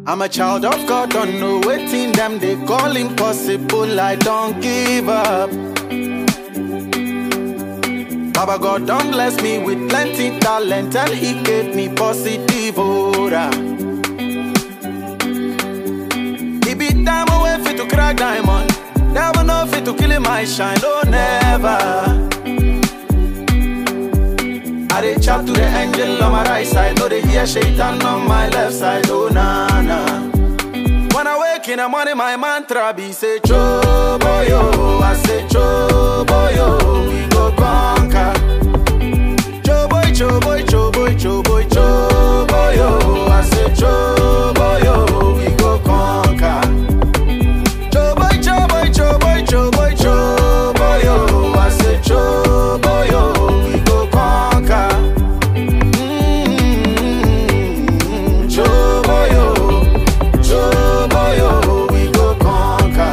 I'm a child of God, don't know waiting them they call impossible. I don't give up. Baba God don't bless me with plenty talent and he gave me positive aura. He beat time away fit to crack diamond. Never know fit to kill him my shine, oh never. I dey chat to the angel on my right side, no they hear shaitan on my left side, oh na na. When I wake in the morning, my mantra be say Choboyo, I say Choboyo, we go conquer. Choboy, choboy, choboy, choboy, choboyo, I say Choboyo, we go conquer. Choboy, choboy, choboy, choboy, choboyo, I say Choboyo, we go conquer. Choboyo, Choboyo, we go conquer.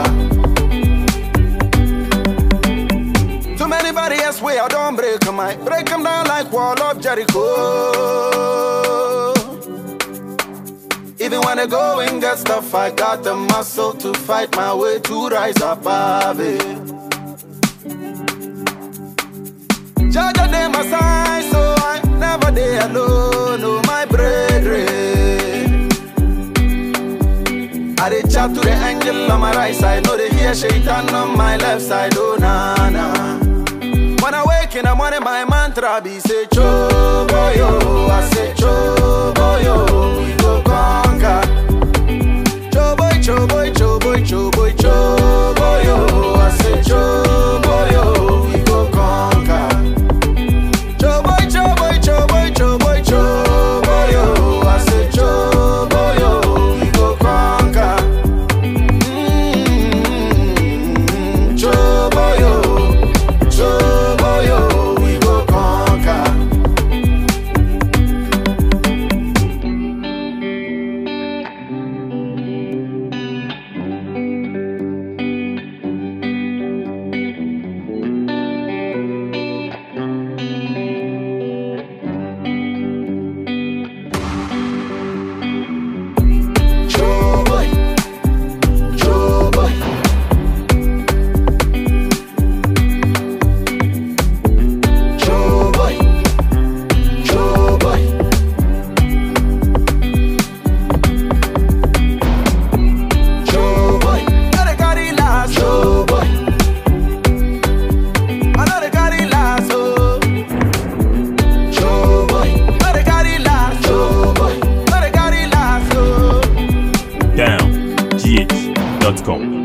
Too many barriers where I don't break them, I break them down like wall of Jericho. Even when I go and get stuff, I got the muscle to fight my way to rise above it. Judge them my side, so I never dey alone, oh my brethren. I dey chat to the angel on my right side, no they hear shaitan on my left side, oh na na. When I wake in the morning, my mantra be say Choboyo, I say Choboyo, we go conquer. Choboy, choboy, choboy, choboy, choboyo, I say Choboyo, we go conquer. Choboy, choboy, choboy, choboy, choboyo, I say Choboyo, we go conquer. Choboyo, Choboyo, we go conquer. Choboy, Choboy, Choboy, Choboy, Choboy. Know they got it last, Choboy. I know they got it last, oh. Choboy. Know they got it last, Choboy. Know they got it last, oh. downgh.com.